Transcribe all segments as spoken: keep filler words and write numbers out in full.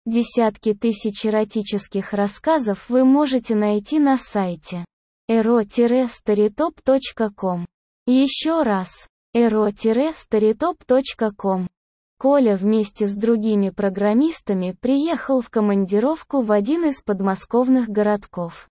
Десятки тысяч эротических рассказов вы можете найти на сайте эро старитоп точка ком. Еще раз, эро старитоп точка ком. Коля вместе с другими программистами приехал в командировку в один из подмосковных городков.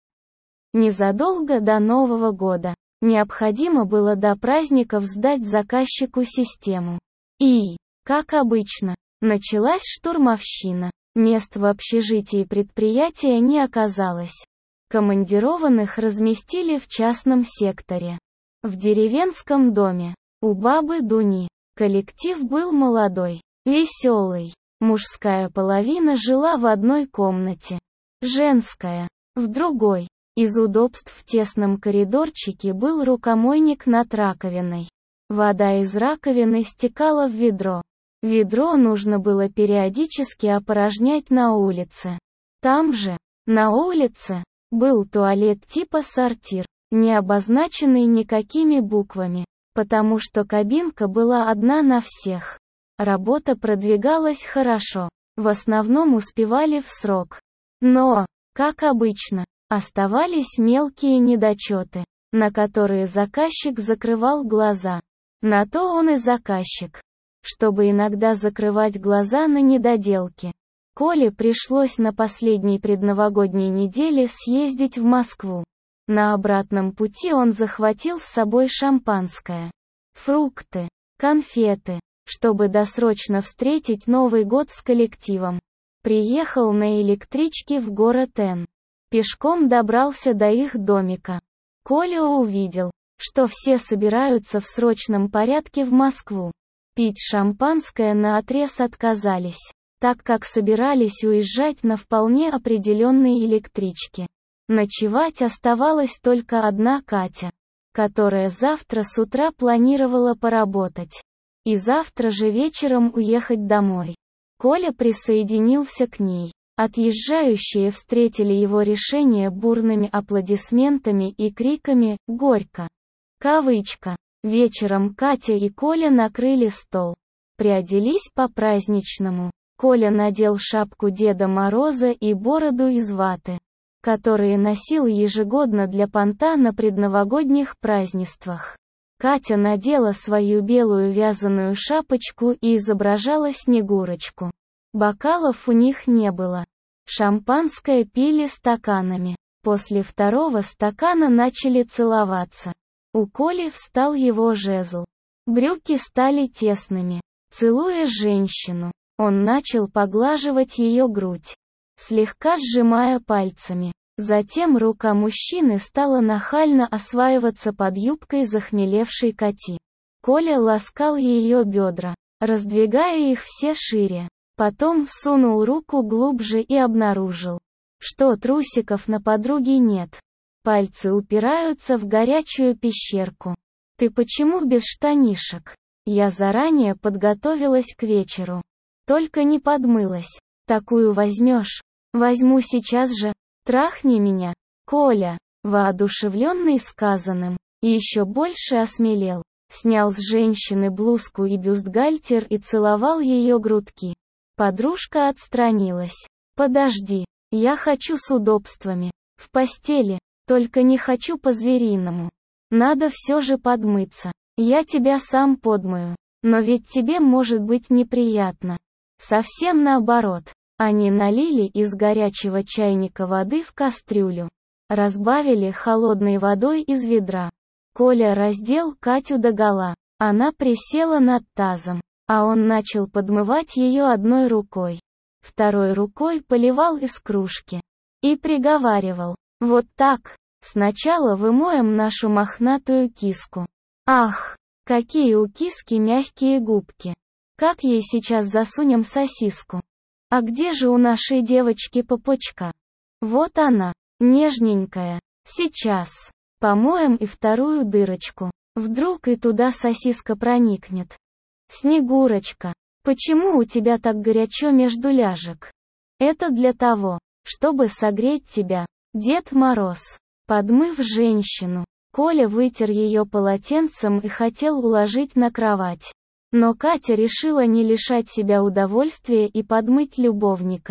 Незадолго до Нового года необходимо было до праздников сдать заказчику систему. И, как обычно, началась штурмовщина. Мест в общежитии предприятия не оказалось. Командированных разместили в частном секторе. В деревенском доме, у бабы Дуни. Коллектив был молодой, веселый. Мужская половина жила в одной комнате. Женская – в другой. Из удобств в тесном коридорчике был рукомойник над раковиной. Вода из раковины стекала в ведро. Ведро нужно было периодически опорожнять на улице. Там же, на улице, был туалет типа сортир, не обозначенный никакими буквами, потому что кабинка была одна на всех. Работа продвигалась хорошо, в основном успевали в срок. Но, как обычно, оставались мелкие недочеты, на которые заказчик закрывал глаза. На то он и заказчик, чтобы иногда закрывать глаза на недоделки. Коле пришлось на последней предновогодней неделе съездить в Москву. На обратном пути он захватил с собой шампанское, фрукты, конфеты, чтобы досрочно встретить Новый год с коллективом. Приехал на электричке в город Н. Пешком добрался до их домика. Коля увидел, что все собираются в срочном порядке в Москву. Пить шампанское наотрез отказались, так как собирались уезжать на вполне определенной электричке. Ночевать оставалась только одна Катя, которая завтра с утра планировала поработать. И завтра же вечером уехать домой. Коля присоединился к ней. Отъезжающие встретили его решение бурными аплодисментами и криками «Горько!». Кавычка. Вечером Катя и Коля накрыли стол. Приоделись по-праздничному. Коля надел шапку Деда Мороза и бороду из ваты, которые носил ежегодно для понта на предновогодних празднествах. Катя надела свою белую вязаную шапочку и изображала Снегурочку. Бокалов у них не было. Шампанское пили стаканами. После второго стакана начали целоваться. У Коли встал его жезл. Брюки стали тесными. Целуя женщину, он начал поглаживать ее грудь, слегка сжимая пальцами. Затем рука мужчины стала нахально осваиваться под юбкой захмелевшей Кати. Коля ласкал ее бедра, раздвигая их все шире. Потом сунул руку глубже и обнаружил, что трусиков на подруге нет. Пальцы упираются в горячую пещерку. «Ты почему без штанишек?» Я заранее подготовилась к вечеру. Только не подмылась. Такую возьмешь? Возьму сейчас же. Трахни меня. Коля, воодушевленный сказанным, еще больше осмелел. Снял с женщины блузку и бюстгальтер и целовал ее грудки. Подружка отстранилась. «Подожди, я хочу с удобствами. В постели, только не хочу по-звериному. Надо все же подмыться. Я тебя сам подмою. Но ведь тебе может быть неприятно». Совсем наоборот. Они налили из горячего чайника воды в кастрюлю. Разбавили холодной водой из ведра. Коля раздел Катю догола. Она присела над тазом, а он начал подмывать ее одной рукой. Второй рукой поливал из кружки. И приговаривал: «Вот так, сначала вымоем нашу мохнатую киску». Ах, какие у киски мягкие губки. Как ей сейчас засунем сосиску? А где же у нашей девочки попочка? Вот она, нежненькая. Сейчас. Помоем и вторую дырочку. Вдруг и туда сосиска проникнет. Снегурочка, почему у тебя так горячо между ляжек? Это для того, чтобы согреть тебя, Дед Мороз. Подмыв женщину, Коля вытер ее полотенцем и хотел уложить на кровать. Но Катя решила не лишать себя удовольствия и подмыть любовника.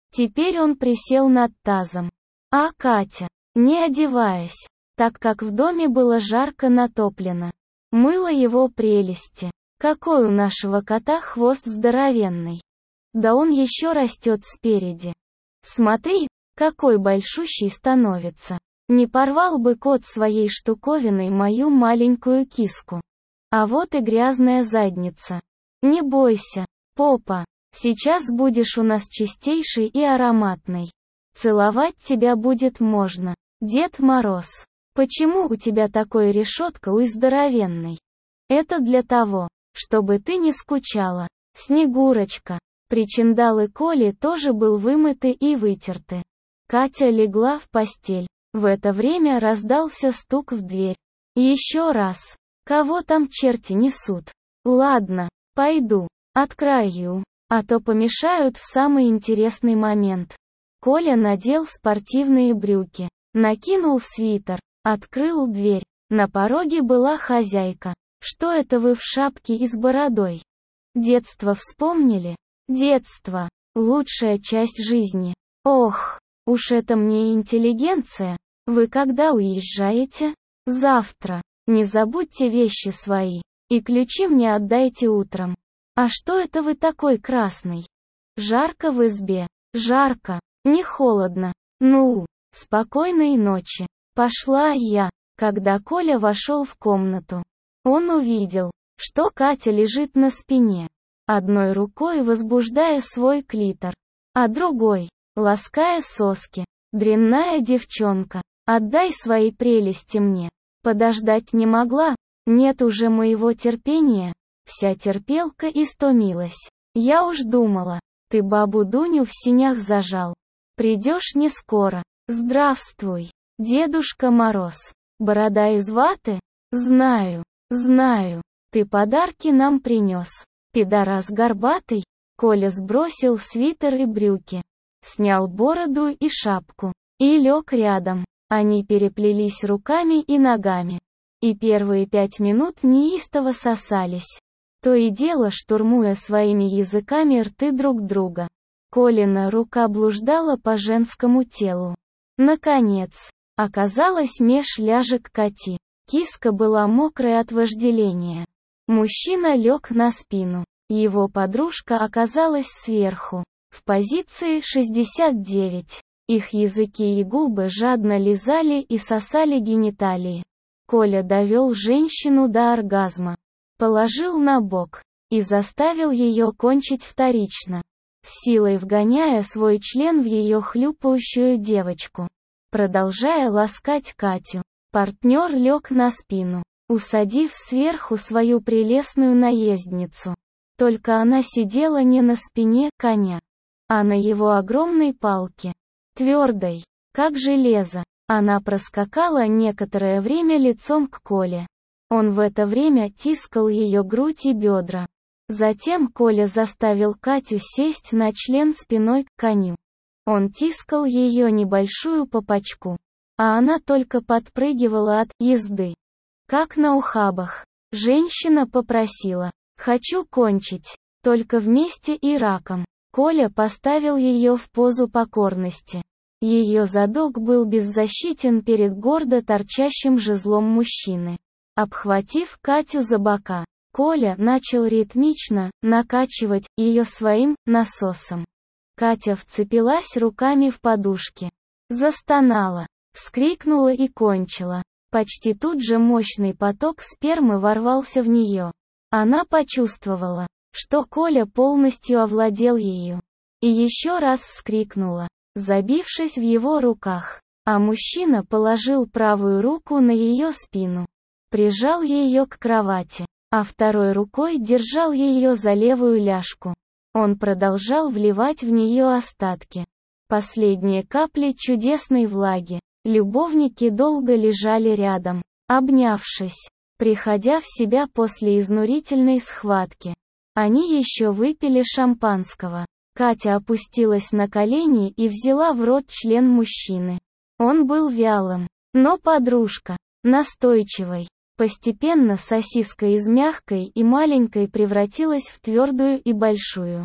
Теперь он присел над тазом. А Катя, не одеваясь, так как в доме было жарко натоплено, мыла его прелести. Какой у нашего кота хвост здоровенный. Да он еще растет спереди. Смотри, какой большущий становится. Не порвал бы кот своей штуковиной мою маленькую киску. А вот и грязная задница. Не бойся, попа, сейчас будешь у нас чистейший и ароматный. Целовать тебя будет можно. Дед Мороз, почему у тебя такой решетка у здоровенной? Это для того, чтобы ты не скучала. Снегурочка. Причиндалы Коли тоже был вымыты и вытерты. Катя легла в постель. В это время раздался стук в дверь. Еще раз. Кого там черти несут? Ладно, пойду. Открою. А то помешают в самый интересный момент. Коля надел спортивные брюки. Накинул свитер. Открыл дверь. На пороге была хозяйка. Что это вы в шапке и с бородой? Детство вспомнили? Детство. Лучшая часть жизни. Ох, уж это мне интеллигенция. Вы когда уезжаете? Завтра. Не забудьте вещи свои. И ключи мне отдайте утром. А что это вы такой красный? Жарко в избе. Жарко. Не холодно. Ну, спокойной ночи. Пошла я. Когда Коля вошел в комнату, он увидел, что Катя лежит на спине, одной рукой возбуждая свой клитор, а другой, лаская соски. Дрянная девчонка, отдай свои прелести мне. Подождать не могла, нет уже моего терпения. Вся терпелка истомилась. Я уж думала, ты бабу Дуню в синях зажал. Придешь не скоро. Здравствуй, Дедушка Мороз. Борода из ваты? Знаю, знаю. Ты подарки нам принес. Пидорас горбатый. Коля сбросил свитер и брюки. Снял бороду и шапку. И лег рядом. Они переплелись руками и ногами. И первые пять минут неистово сосались. То и дело штурмуя своими языками рты друг друга. Колина рука блуждала по женскому телу. Наконец, оказалось меж ляжек Кати. Киска была мокрая от вожделения. Мужчина лег на спину. Его подружка оказалась сверху, в позиции шестьдесят девять. Их языки и губы жадно лизали и сосали гениталии. Коля довел женщину до оргазма. Положил на бок. И заставил ее кончить вторично. С силой вгоняя свой член в ее хлюпающую девочку. Продолжая ласкать Катю, партнер лег на спину, усадив сверху свою прелестную наездницу. Только она сидела не на спине коня, а на его огромной палке. Твердой, как железо. Она проскакала некоторое время лицом к Коле. Он в это время тискал ее грудь и бедра. Затем Коля заставил Катю сесть на член спиной к коню. Он тискал ее небольшую попочку, а она только подпрыгивала от езды. Как на ухабах. Женщина попросила: «Хочу кончить, только вместе и раком». Коля поставил ее в позу покорности. Ее задок был беззащитен перед гордо торчащим жезлом мужчины. Обхватив Катю за бока, Коля начал ритмично накачивать ее своим насосом. Катя вцепилась руками в подушки. Застонала, вскрикнула и кончила. Почти тут же мощный поток спермы ворвался в нее. Она почувствовала, что Коля полностью овладел ею. И еще раз вскрикнула, забившись в его руках. А мужчина положил правую руку на ее спину. Прижал ее к кровати, а второй рукой держал ее за левую ляжку. Он продолжал вливать в нее остатки. Последние капли чудесной влаги. Любовники долго лежали рядом, обнявшись, приходя в себя после изнурительной схватки. Они еще выпили шампанского. Катя опустилась на колени и взяла в рот член мужчины. Он был вялым, но подружка, настойчивой. Постепенно сосиска из мягкой и маленькой превратилась в твердую и большую.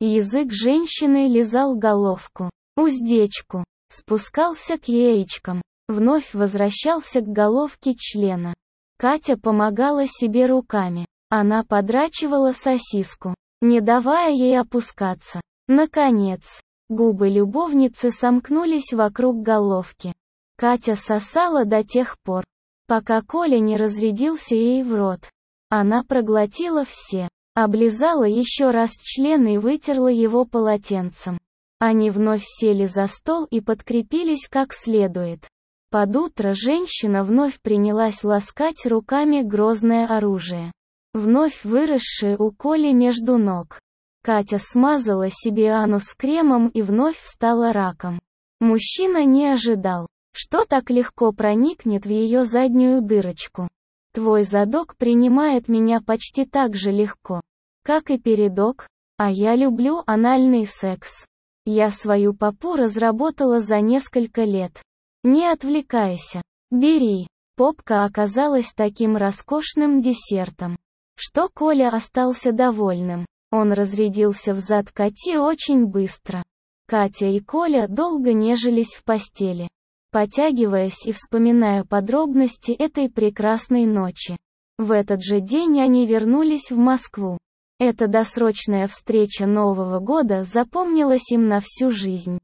Язык женщины лизал головку, уздечку, спускался к яичкам, вновь возвращался к головке члена. Катя помогала себе руками. Она подрачивала сосиску, не давая ей опускаться. Наконец, губы любовницы сомкнулись вокруг головки. Катя сосала до тех пор, пока Коля не разрядился ей в рот. Она проглотила все, облизала еще раз член и вытерла его полотенцем. Они вновь сели за стол и подкрепились как следует. Под утро женщина вновь принялась ласкать руками грозное оружие, вновь выросшее у Коли между ног. Катя смазала себе анус кремом и вновь стала раком. Мужчина не ожидал, что так легко проникнет в ее заднюю дырочку. Твой задок принимает меня почти так же легко, как и передок, а я люблю анальный секс. Я свою попу разработала за несколько лет. Не отвлекайся. Бери. Попка оказалась таким роскошным десертом, что Коля остался довольным. Он разрядился взад Кати очень быстро. Катя и Коля долго нежились в постели, потягиваясь и вспоминая подробности этой прекрасной ночи. В этот же день они вернулись в Москву. Эта досрочная встреча Нового года запомнилась им на всю жизнь.